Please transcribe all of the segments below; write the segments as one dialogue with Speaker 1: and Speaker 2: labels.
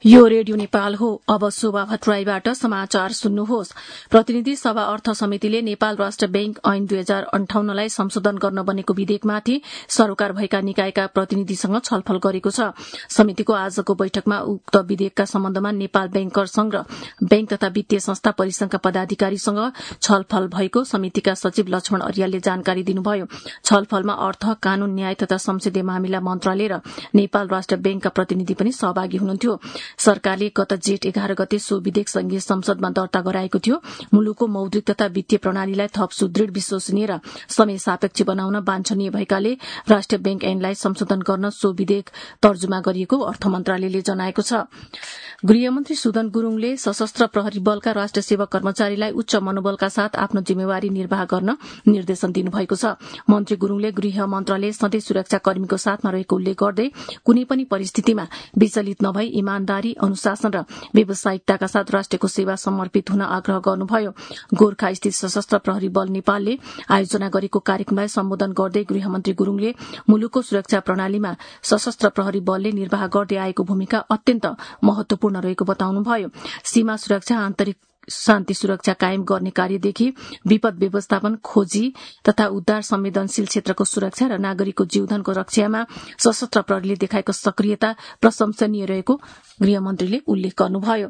Speaker 1: यो रेडियो नेपाल हो। अब शोभा भट्टराईबाट समाचार सुन्नुहोस्। प्रतिनिधि सभा अर्थ समितिले नेपाल राष्ट्र बैंक ऐन 2058लाई संशोधन गर्न बनेको विधेयकमाथि सरोकार भएका निकायका प्रतिनिधिसँग छलफल गरेको छ। समितिको आजको बैठकमा उक्त विधेयकका सम्बन्धमा नेपाल बैंकर संघ र बैंक तथा वित्तीय संस्था परिसंघका पदाधिकारीसँग छलफल भएको समितिका सचिव लक्ष्मण अर्यालले जानकारी दिनुभयो। छलफलमा अर्थ, कानून, न्याय तथा संसदीय मामिला मन्त्रालय र नेपाल राष्ट्र बैंकका प्रतिनिधि पनि सहभागी हुनुहुन्थ्यो। सरकारले गत जेठ 11 गते सो विधेयक संघीय संसदमा दर्ता गराएको थियो। मुलुकको मौद्रिक तथा वित्तीय प्रणालीलाई थप सुदृढ़, विश्वसनीय र समय सापेक्ष बनाउन वाञ्छनीय भएकाले राष्ट्रिय बैंक ऐनलाई संशोधन गर्न सो विधेयक तर्जुमा गरिएको अर्थ मन्त्रालयले जनाएको छ। गृहमन्त्री सुदन गुरूङले सशस्त्र प्रहरी बलका राष्ट्र सेवक कर्मचारीलाई उच्च मनोबलका साथ आफ्नो जिम्मेवारी निर्वाह गर्न निर्देशन दिनुभएको छ। मन्त्री गुरूङले गृह मन्त्रालय सधैँ सुरक्षाकर्मीको साथमा रहेको उल्लेख गर्दै कुनै पनि परिस्थितिमा विचलित नभई इमानदारी, अनुशासन र व्यावसायिकताका साथ राष्ट्रको सेवा समर्पित हुन आग्रह गर्नुभयो। गोर्खा स्थित सशस्त्र प्रहरी बल नेपालले आयोजना गरेको कार्यक्रमलाई सम्बोधन गर्दै गृहमन्त्री गुरूङले मुलुकको सुरक्षा प्रणालीमा सशस्त्र प्रहरी बलले निर्वाह गर्दै आएको भूमिका अत्यन्त महत्वपूर्ण रहेको बताउनुभयो। सीमा सुरक्षा, आन्तरिक शान्ति सुरक्षा कायम गर्ने कार्यदेखि विपद व्यवस्थापन, खोजी तथा उद्धार, संवेदनशील क्षेत्रको सुरक्षा र नागरिकको जीवधनको रक्षामा सशस्त्र प्रहरीले देखाएको सक्रियता प्रशंसनीय रहेको गृहमन्त्रीले उल्लेख गर्नुभयो।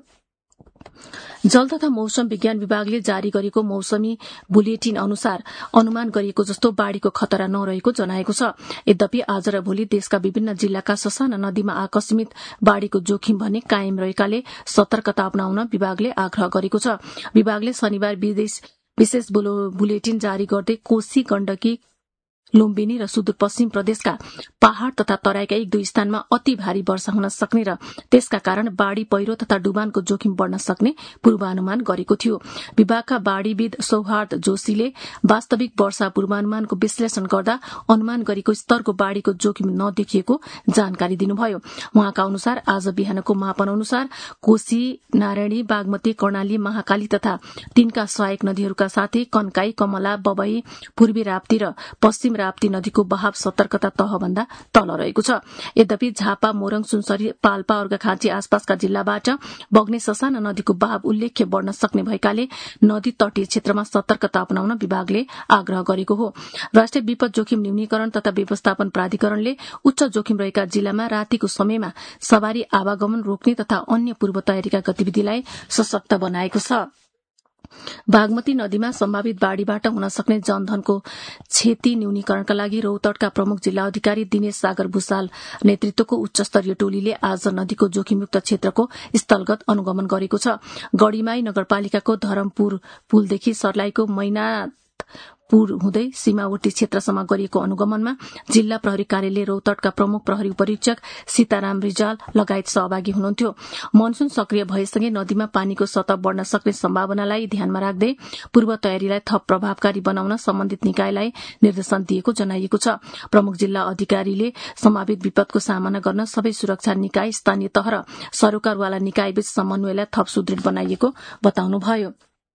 Speaker 1: जल तथा मौसम विज्ञान विभागले जारी गरेको मौसमी बुलेटिन अनुसार अनुमान गरिएको जस्तो बाढ़ीको खतरा नरहेको जनाएको छ। यद्यपि आज र भोलि देशका विभिन्न जिल्लाका ससाना नदीमा आकस्मिक बाढ़ीको जोखिम भने कायम रहेकाले सतर्कता अपनाउन विभागले आग्रह गरेको छ। विभागले शनिबार विशेष बुलेटिन जारी गर्दै कोशी, गण्डकी, लुम्बिनी र सुदूरपश्चिम प्रदेशका पहाड़ तथा तराईका 1-2 स्थानमा अति भारी वर्षा हुन सक्ने र त्यसका कारण बाढ़ी, पहिरो तथा डुबानको जोखिम बढ़न सक्ने पूर्वानुमान गरेको थियो। विभागका बाढ़ीविद सौहार्द जोशीले वास्तविक वर्षा पूर्वानुमानको विश्लेषण गर्दा अनुमान गरेको स्तरको बाढ़ीको जोखिम नदेखिएको जानकारी दिनुभयो। उहाँका अनुसार आज बिहानको मापन अनुसार कोशी, नारायणी, बागमती, कर्णाली, महाकाली तथा तिनका सहायक नदीहरूका साथै कन्काई, कमला, बबई, पूर्वी राप्ती र पश्चिम राप्ती नदीको बहाव सतर्कता तहभन्दा तल रहेको छ। यद्यपि झापा, मोरङ, सुनसरी, पाल्पा, अर्घाखाँची आसपासका जिल्लाबाट बग्ने ससाना नदीको बहाव उल्लेख्य बढ़न सक्ने भएकाले नदी तटीय क्षेत्रमा सतर्कता अपनाउन विभागले आग्रह गरेको हो। राष्ट्रिय विपद जोखिम न्यूनीकरण तथा व्यवस्थापन प्राधिकरणले उच्च जोखिम रहेका जिल्लामा रातिको समयमा सवारी आवागमन रोक्ने तथा अन्य पूर्व तयारीका गतिविधिलाई सशक्त बनाएको छ। बागमती नदीमा सम्भावित बाढ़ीबाट हुन सक्ने जनधनको क्षति न्यूनीकरणका लागि रौतहटका प्रमुख जिल्ला अधिकारी दिनेश सागर भूषाल नेतृत्वको उच्च स्तरीय टोलीले आज नदीको जोखिमयुक्त क्षेत्रको स्थलगत अनुगमन गरेको छ। गढ़ीमाई नगरपालिकाको धरमपुर पुलदेखि सर्लाहीको मैनाथपुर हुँदै सीमावर्ती क्षेत्रसम्म गरिएको अनुगमनमा जिल्ला प्रहरी कार्यालय रौतहटका प्रमुख प्रहरी उपरीक्षक सीताराम रिजाल लगायत सहभागी हुनुहुन्थ्यो। मनसून सक्रिय भएसँगै नदीमा पानीको सतह बढ़न सक्ने सम्भावनालाई ध्यानमा राख्दै पूर्व तयारीलाई थप प्रभावकारी बनाउन सम्बन्धित निकायलाई निर्देशन दिएको जनाइएको छ। प्रमुख जिल्ला अधिकारीले सम्भावित विपदको सामना गर्न सबै सुरक्षा निकाय, स्थानीय तह र सरोकारवाला निकायबीच समन्वयलाई थप सुदृढ़ बनाइएको बताउनुभयो।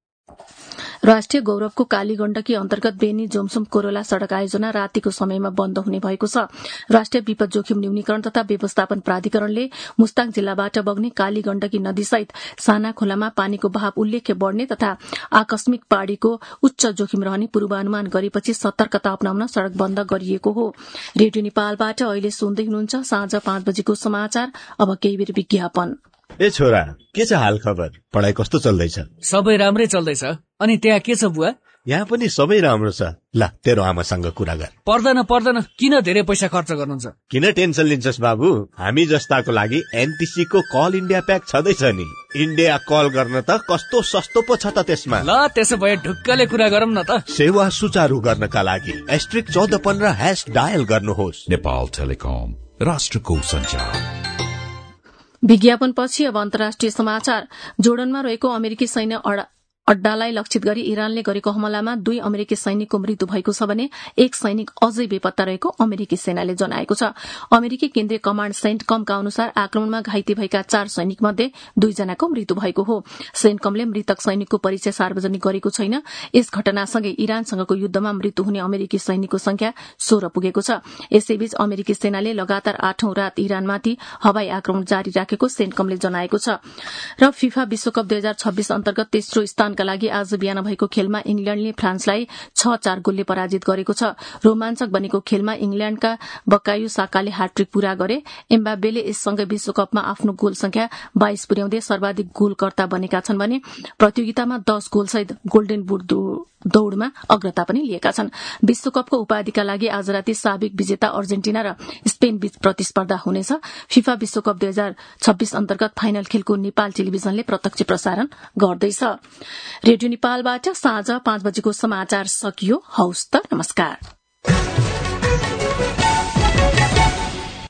Speaker 1: राष्ट्रिय गौरवको काली गण्डकी अन्तर्गत बेनी जोमसुम कोरोला सड़क आयोजना रातिको समयमा बन्द हुने भएको छ। राष्ट्रिय विपद जोखिम न्यूनीकरण तथा व्यवस्थापन प्राधिकरणले मुस्ताङ जिल्लाबाट बग्ने काली गण्डकी नदीसहित साना खोलामा पानीको बहाव उल्लेख्य बढ़ने तथा आकस्मिक बाढ़ीको उच्च जोखिम रहने पूर्वानुमान गरेपछि सतर्कता अपनाउन सड़क बन्द गरिएको हो। रेडियो नेपालबाट अहिले सुन्दै हुनुहुन्छ साँझ 5 बजेको समाचार। अब केही बेर विज्ञापन।
Speaker 2: ए छोरा, के छ हाल खबर? पढाइ कस्तो चल्दैछ?
Speaker 3: सबै राम्रै चल्दैछ। अनि त्यहाँ के छ बुवा?
Speaker 2: यहाँ पनि सबै राम्रो छ। ल, तेरो आमासँग कुरा गर।
Speaker 3: पर्दैन, किन धेरै पैसा खर्च गर्नुहुन्छ?
Speaker 2: किन टेन्सन लिन्छस् बाबु? हामी जस्ताको लागि एनटीसी को कल इन्डिया प्याक छँदैछ नि। इन्डिया कल गर्न त कस्तो सस्तो पो छ त त्यसमा।
Speaker 3: ल, त्यसो भए ढुक्कले कुरा गरौँ न त।
Speaker 2: सेवा सुचारू गर्नका लागि *1415# डायल गर्नुहोस्।
Speaker 4: नेपाल टेलिकम, राष्ट्रको सञ्चार।
Speaker 1: विज्ञापनपछि अब अन्तर्राष्ट्रिय समाचार। जोर्डनमा रहेको अमेरिकी सैन्य अड्डालाई लक्षित गरी इरानले गरेको हमलामा 2 अमेरिकी सैनिकको मृत्यु भएको छ भने 1 सैनिक अझै बेपत्ता रहेको अमेरिकी सेनाले जनाएको छ। अमेरिकी केन्द्रीय कमाण्ड सेन्टकमका अनुसार आक्रमणमा घाइते भएका 4 सैनिक मध्ये 2 जनाको मृत्यु भएको हो। सेन्टकमले मृतक सैनिकको परिचय सार्वजनिक गरेको छैन। यस घटनासँगै इरानसँगको युद्धमा मृत्यु हुने अमेरिकी सैनिकको संख्या 16 पुगेको छ। यसैबीच अमेरिकी सेनाले लगातार 8औं रात इरानमाथि हवाई आक्रमण जारी राखेको सेन्टकमले जनाएको छ। र फिफा विश्वकप 2026 अन्तर्गत तेस्रो स्थानका लागि आज बिहान भएको खेलमा इंग्ल्याण्डले फ्रान्सलाई 6-4 गोलले पराजित गरेको छ। रोमाञ्चक बनेको खेलमा इंग्ल्याण्डका बकायु साकाले ह्याट्रिक पूरा गरे। एम्बापेले यससँगै विश्वकपमा आफ्नो गोल संख्या 22 पुर्याउँदै सर्वाधिक गोलकर्ता बनेका छन् भने प्रतियोगितामा 10 गोलसहित गोल्डन बुट दौड़मा अग्रता पनि लिएका छन्। विश्वकपको उपाधिका लागि आज राति साबिक विजेता अर्जेन्टिना र स्पेन बीच प्रतिस्पर्धा हुनेछ। फिफा विश्वकप 2026 अन्तर्गत फाइनल खेलको नेपाल टेलिभिजनले प्रत्यक्ष प्रसारण गर्दैछ। रेडियो नेपालबाट साँझ 5 बजेको समाचार सकियो। हौस् त, नमस्कार।